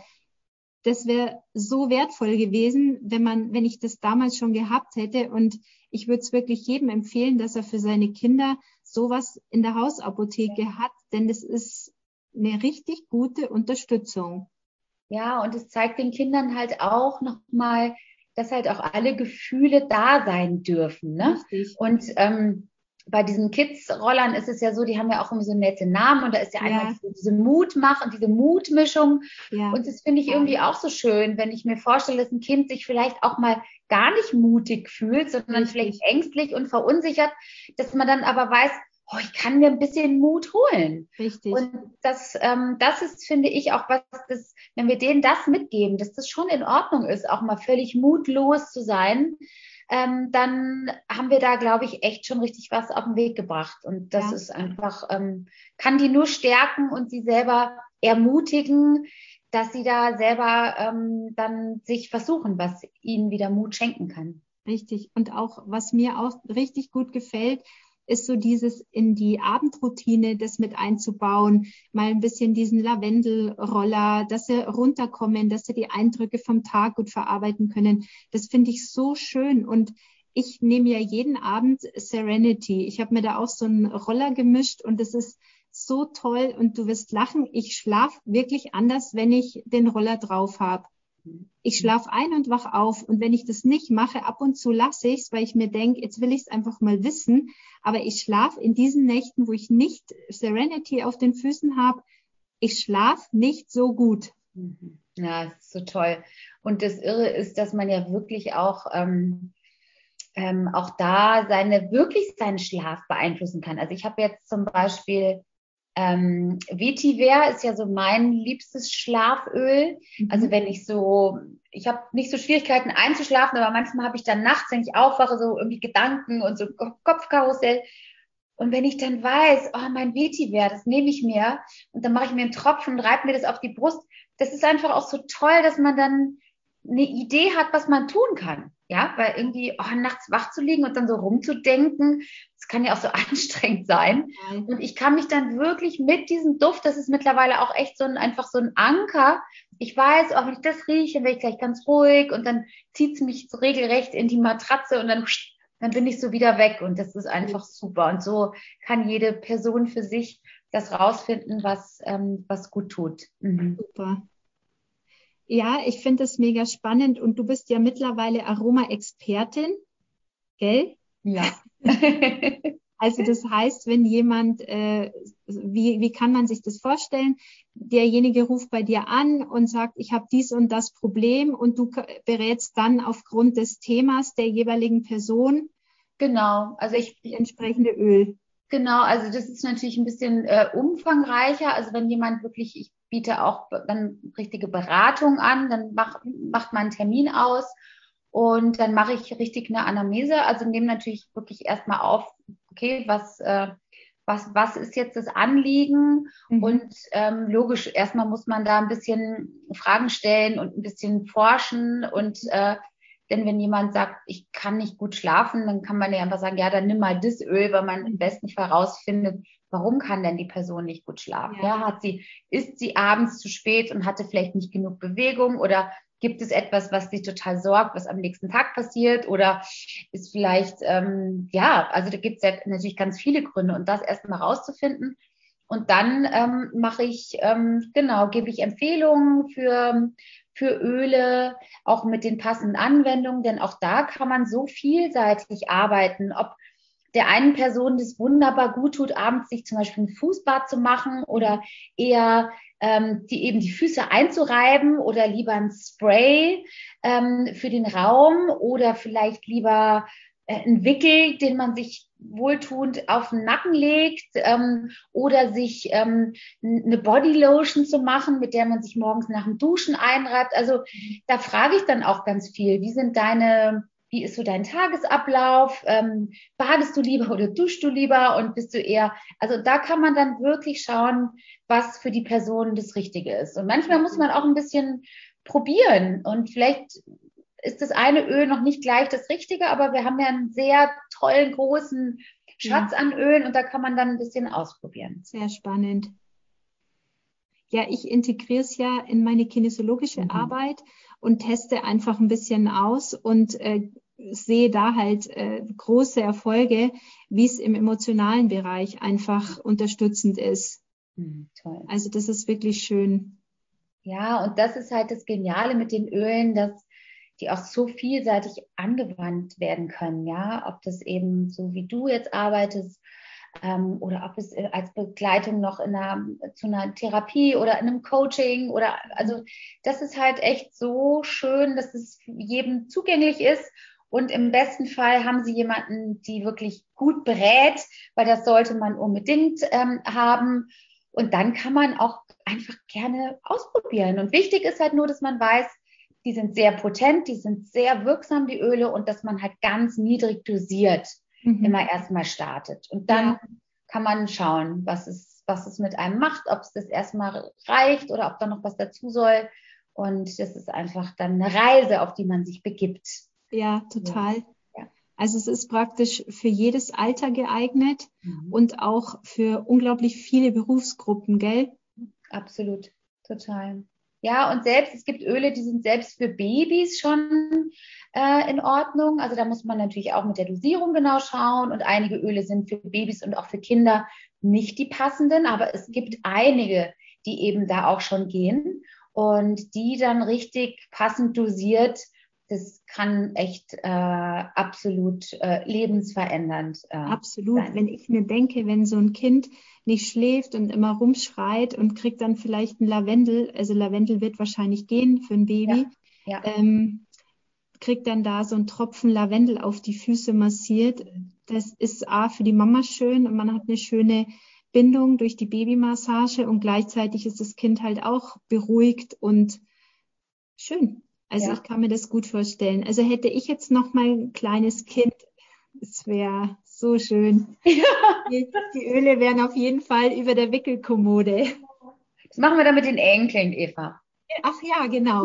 Das wäre so wertvoll gewesen, wenn man, wenn ich das damals schon gehabt hätte. Und ich würde es wirklich jedem empfehlen, dass er für seine Kinder sowas in der Hausapotheke hat, denn das ist eine richtig gute Unterstützung. Ja, und es zeigt den Kindern halt auch nochmal, dass halt auch alle Gefühle da sein dürfen. Ne? Richtig. Und ähm, bei diesen Kids-Rollern ist es ja so, die haben ja auch immer so nette Namen und da ist ja, ja. einmal diese, diese Mutmach und diese Mutmischung. Ja. Und das finde ich irgendwie auch so schön, wenn ich mir vorstelle, dass ein Kind sich vielleicht auch mal gar nicht mutig fühlt, sondern Richtig. Vielleicht ängstlich und verunsichert, dass man dann aber weiß, oh, ich kann mir ein bisschen Mut holen. Richtig. Und das, ähm, das ist, finde ich, auch was, das, wenn wir denen das mitgeben, dass das schon in Ordnung ist, auch mal völlig mutlos zu sein, ähm, dann haben wir da, glaube ich, echt schon richtig was auf den Weg gebracht. Und das ja. ist einfach, ähm, kann die nur stärken und sie selber ermutigen, dass sie da selber ähm, dann sich versuchen, was ihnen wieder Mut schenken kann. Richtig. Und auch, was mir auch richtig gut gefällt, ist so dieses in die Abendroutine das mit einzubauen, mal ein bisschen diesen Lavendelroller, dass sie runterkommen, dass sie die Eindrücke vom Tag gut verarbeiten können. Das finde ich so schön und ich nehme ja jeden Abend Serenity. Ich habe mir da auch so einen Roller gemischt und das ist so toll und du wirst lachen. Ich schlafe wirklich anders, wenn ich den Roller drauf habe. Ich schlafe ein und wach auf und wenn ich das nicht mache, ab und zu lasse ich es, weil ich mir denke, jetzt will ich es einfach mal wissen, aber ich schlafe in diesen Nächten, wo ich nicht Serenity auf den Füßen habe, ich schlafe nicht so gut. Ja, das ist so toll. Und das Irre ist, dass man ja wirklich auch, ähm, ähm, auch da seine, wirklich seinen Schlaf beeinflussen kann. Also ich habe jetzt zum Beispiel Ähm, Vetiver ist ja so mein liebstes Schlaföl. Mhm. Also wenn ich so, ich habe nicht so Schwierigkeiten einzuschlafen, aber manchmal habe ich dann nachts, wenn ich aufwache, so irgendwie Gedanken und so Kopfkarussell. Und wenn ich dann weiß, oh, mein Vetiver, das nehme ich mir und dann mache ich mir einen Tropfen und reibe mir das auf die Brust. Das ist einfach auch so toll, dass man dann eine Idee hat, was man tun kann. Ja, weil irgendwie oh, nachts wach zu liegen und dann so rumzudenken, das kann ja auch so anstrengend sein. Nein. Und ich kann mich dann wirklich mit diesem Duft, das ist mittlerweile auch echt so ein, einfach so ein Anker. Ich weiß, auch wenn ich das rieche, dann werde ich gleich ganz ruhig und dann zieht es mich so regelrecht in die Matratze und dann, dann bin ich so wieder weg und das ist einfach super. Und so kann jede Person für sich das rausfinden, was, ähm, was gut tut. Mhm. Super. Ja, ich finde das mega spannend und du bist ja mittlerweile Aroma-Expertin, gell? Ja. Also das heißt, wenn jemand, äh, wie, wie kann man sich das vorstellen? Derjenige ruft bei dir an und sagt, ich habe dies und das Problem und du berätst dann aufgrund des Themas der jeweiligen Person. Genau, also ich entsprechende Öl. Genau, also das ist natürlich ein bisschen äh, umfangreicher. Also wenn jemand wirklich, ich biete auch dann richtige Beratung an, dann mach, macht man einen Termin aus und dann mache ich richtig eine Anamnese. Also nehme natürlich wirklich erstmal auf, okay, was, äh, was, was ist jetzt das Anliegen? Mhm. Und ähm, logisch, erstmal muss man da ein bisschen Fragen stellen und ein bisschen forschen und äh, denn wenn jemand sagt, ich kann nicht gut schlafen, dann kann man ja einfach sagen, ja, dann nimm mal das Öl, weil man im besten Fall herausfindet, warum kann denn die Person nicht gut schlafen? Ja. Ja, hat sie, ist sie abends zu spät und hatte vielleicht nicht genug Bewegung oder Gibt es etwas, was dich total sorgt, was am nächsten Tag passiert? Oder ist vielleicht, ähm, ja, also da gibt es ja natürlich ganz viele Gründe. Und das erst mal rauszufinden. Und dann ähm, mache ich, ähm, genau, gebe ich Empfehlungen für, für Öle, auch mit den passenden Anwendungen. Denn auch da kann man so vielseitig arbeiten, ob der einen Person das wunderbar gut tut, abends sich zum Beispiel ein Fußbad zu machen oder eher ähm, die eben die Füße einzureiben oder lieber ein Spray ähm, für den Raum oder vielleicht lieber äh, ein Wickel, den man sich wohltuend auf den Nacken legt ähm, oder sich ähm, eine Bodylotion zu machen, mit der man sich morgens nach dem Duschen einreibt. Also da frage ich dann auch ganz viel, wie sind deine Wie ist so dein Tagesablauf? Ähm, badest du lieber oder duschst du lieber und bist du eher, also da kann man dann wirklich schauen, was für die Person das Richtige ist. Und manchmal muss man auch ein bisschen probieren und vielleicht ist das eine Öl noch nicht gleich das Richtige, aber wir haben ja einen sehr tollen, großen Schatz an Ölen und da kann man dann ein bisschen ausprobieren. Sehr spannend. Ja, ich integriere es ja in meine kinesiologische mhm. Arbeit und teste einfach ein bisschen aus und äh, sehe da halt äh, große Erfolge, wie es im emotionalen Bereich einfach unterstützend ist. Mhm, toll. Also das ist wirklich schön. Ja, und das ist halt das Geniale mit den Ölen, dass die auch so vielseitig angewandt werden können, ja, ob das eben so wie du jetzt arbeitest, ähm, oder ob es als Begleitung noch in einer, zu einer Therapie oder in einem Coaching oder, also das ist halt echt so schön, dass es jedem zugänglich ist und im besten Fall haben sie jemanden, die wirklich gut berät, weil das sollte man unbedingt ähm, haben und dann kann man auch einfach gerne ausprobieren und wichtig ist halt nur, dass man weiß, die sind sehr potent, die sind sehr wirksam, die Öle, und dass man halt ganz niedrig dosiert mhm. immer erstmal startet. Und dann ja. kann man schauen, was es, was es mit einem macht, ob es das erstmal reicht oder ob da noch was dazu soll. Und das ist einfach dann eine Reise, auf die man sich begibt. Ja, total. Ja. Also es ist praktisch für jedes Alter geeignet mhm. und auch für unglaublich viele Berufsgruppen, gell? Absolut, total. Ja, und selbst, es gibt Öle, die sind selbst für Babys schon äh, in Ordnung. Also da muss man natürlich auch mit der Dosierung genau schauen. Und einige Öle sind für Babys und auch für Kinder nicht die passenden. Aber es gibt einige, die eben da auch schon gehen und die dann richtig passend dosiert. Das kann echt äh, absolut äh, lebensverändernd äh, Absolut. sein. Wenn ich mir denke, wenn so ein Kind nicht schläft und immer rumschreit und kriegt dann vielleicht ein Lavendel, also Lavendel wird wahrscheinlich gehen für ein Baby, ja, ja. Ähm, kriegt dann da so einen Tropfen Lavendel auf die Füße massiert. Das ist A für die Mama schön und man hat eine schöne Bindung durch die Babymassage und gleichzeitig ist das Kind halt auch beruhigt und schön. Also ja. ich kann mir das gut vorstellen. Also hätte ich jetzt noch mal ein kleines Kind, es wäre so schön. Ja. Die, die Öle wären auf jeden Fall über der Wickelkommode. Das machen wir dann mit den Enkeln, Eva. Ach ja, genau.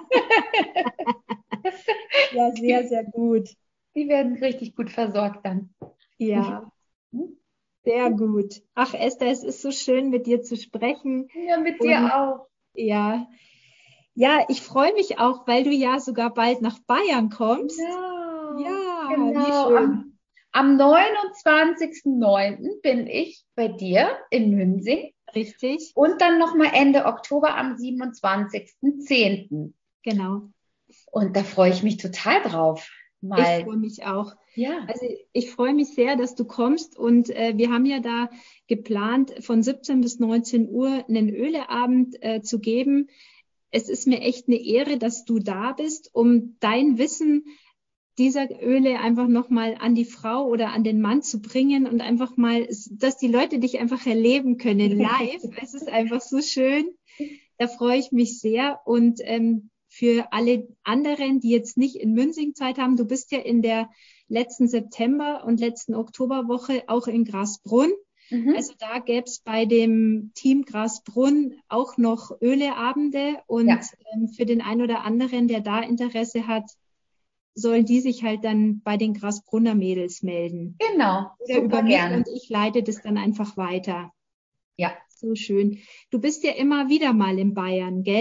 Ja, sehr, sehr gut. Die werden richtig gut versorgt dann. Ja, sehr gut. Ach Esther, es ist so schön, mit dir zu sprechen. Ja, mit dir Und, auch. Ja. Ja, ich freue mich auch, weil du ja sogar bald nach Bayern kommst. Ja, ja genau. Wie schön. Am, am neunundzwanzigsten neunten bin ich bei dir in Münzing. Richtig. Und dann nochmal Ende Oktober am siebenundzwanzigsten zehnten Genau. Und da freue ich mich total drauf. Mal. Ich freue mich auch. Ja. Also ich freue mich sehr, dass du kommst und äh, wir haben ja da geplant, von siebzehn bis neunzehn Uhr einen Öleabend äh, zu geben. Es ist mir echt eine Ehre, dass du da bist, um dein Wissen dieser Öle einfach nochmal an die Frau oder an den Mann zu bringen und einfach mal, dass die Leute dich einfach erleben können live. Es ist einfach so schön. Da freue ich mich sehr. Und ähm, für alle anderen, die jetzt nicht in Münzing Zeit haben, du bist ja in der letzten September- und letzten Oktoberwoche auch in Grasbrunn. Mhm. Also da gäbe es bei dem Team Grasbrunn auch noch Öleabende und ja. ähm, für den einen oder anderen, der da Interesse hat, sollen die sich halt dann bei den Grasbrunner Mädels melden. Genau, oder super über mich gerne. Und ich leite das dann einfach weiter. Ja. So schön. Du bist ja immer wieder mal in Bayern, gell?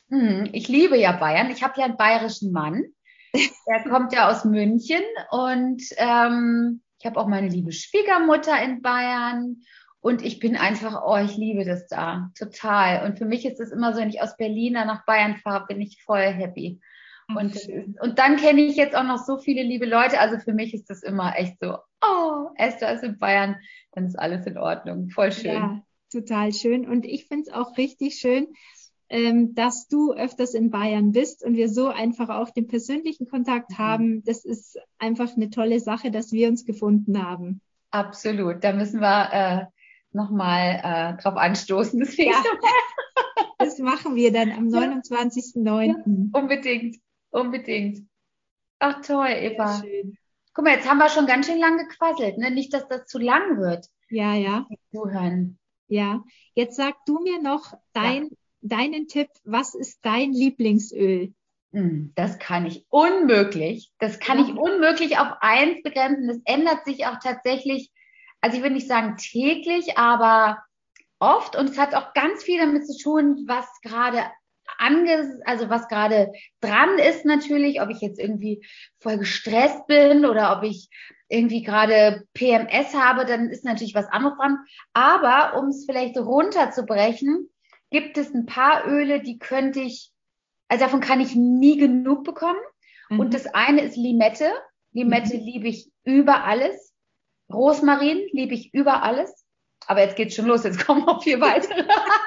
Ich liebe ja Bayern. Ich habe ja einen bayerischen Mann. Der kommt ja aus München und ähm, ich habe auch meine liebe Schwiegermutter in Bayern und ich bin einfach, oh, ich liebe das da, total. Und für mich ist es immer so, wenn ich aus Berlin dann nach Bayern fahre, bin ich voll happy. Und, und dann kenne ich jetzt auch noch so viele liebe Leute, also für mich ist das immer echt so, oh, Esther ist in Bayern, dann ist alles in Ordnung, voll schön. Ja, total schön und ich finde es auch richtig schön, ähm, dass du öfters in Bayern bist und wir so einfach auch den persönlichen Kontakt haben. Das ist einfach eine tolle Sache, dass wir uns gefunden haben. Absolut, da müssen wir äh, nochmal äh, drauf anstoßen. Deswegen ja, das machen wir dann am neunundzwanzigsten neunten Ja, unbedingt, unbedingt. Ach toll, Eva. Sehr schön. Guck mal, jetzt haben wir schon ganz schön lang gequasselt, ne? Nicht, dass das zu lang wird. Ja, ja. Zuhören. Ja, jetzt sag du mir noch dein, ja. deinen Tipp, was ist dein Lieblingsöl? Das kann ich unmöglich, das kann ja. ich unmöglich auf eins begrenzen. Das ändert sich auch tatsächlich, also ich will nicht sagen täglich, aber oft. Und es hat auch ganz viel damit zu tun, was gerade ange, also was gerade dran ist natürlich, ob ich jetzt irgendwie voll gestresst bin oder ob ich irgendwie gerade P M S habe, dann ist natürlich was anderes dran. Aber um es vielleicht runterzubrechen, gibt es ein paar Öle, die könnte ich, also davon kann ich nie genug bekommen. Mhm. Und das eine ist Limette. Limette mhm. liebe ich über alles. Rosmarin liebe ich über alles. Aber jetzt geht's schon los, jetzt kommen noch vier weitere.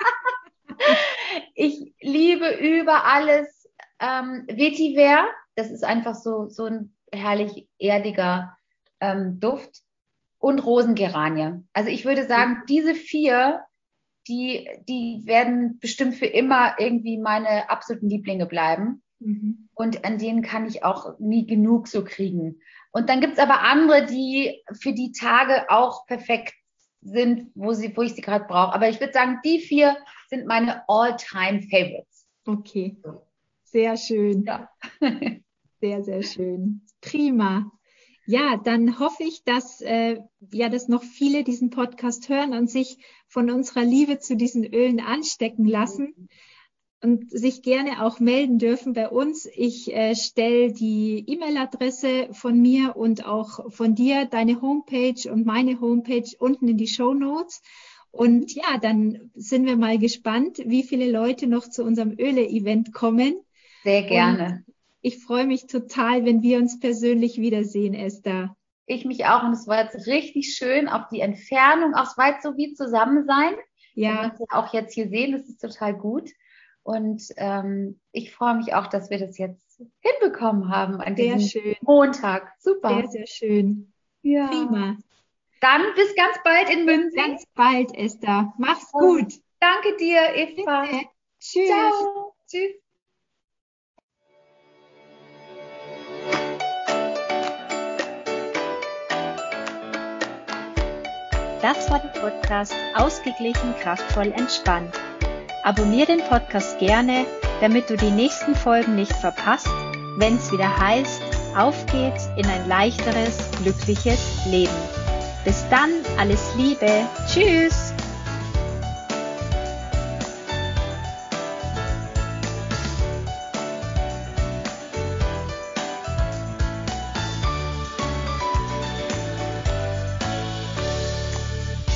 Ich liebe über alles ähm, Vetiver. Das ist einfach so, so ein herrlich erdiger ähm, Duft. Und Rosengeranie. Also ich würde sagen, mhm. diese vier, die, die werden bestimmt für immer irgendwie meine absoluten Lieblinge bleiben. Mhm. Und an denen kann ich auch nie genug so kriegen. Und dann gibt's aber andere, die für die Tage auch perfekt sind, wo sie, wo ich sie gerade brauche. Aber ich würde sagen, die vier sind meine All-Time-Favorites. Okay, sehr schön. Ja. Sehr, sehr schön. Prima. Ja, dann hoffe ich, dass äh, ja, dass noch viele diesen Podcast hören und sich von unserer Liebe zu diesen Ölen anstecken lassen und sich gerne auch melden dürfen bei uns. Ich äh, stelle die E-Mail-Adresse von mir und auch von dir, deine Homepage und meine Homepage unten in die Shownotes. Und ja, dann sind wir mal gespannt, wie viele Leute noch zu unserem Öle-Event kommen. Sehr gerne. Und ich freue mich total, wenn wir uns persönlich wiedersehen, Esther. Ich mich auch. Und es war jetzt richtig schön, auf die Entfernung, auch weit so wie zusammen sein. Ja. Wir uns ja auch jetzt hier sehen, das ist total gut. Und ähm, ich freue mich auch, dass wir das jetzt hinbekommen haben an sehr diesem schön. Montag. Super. Sehr, sehr schön. Ja. Prima. Dann bis ganz bald in München. Ganz bald, Esther. Mach's gut. Und danke dir, Eva. Bitte. Tschüss. Ciao. Tschüss. Das war der Podcast Ausgeglichen, kraftvoll, entspannt. Abonniere den Podcast gerne, damit du die nächsten Folgen nicht verpasst, wenn es wieder heißt, auf geht's in ein leichteres, glückliches Leben. Bis dann, alles Liebe. Tschüss.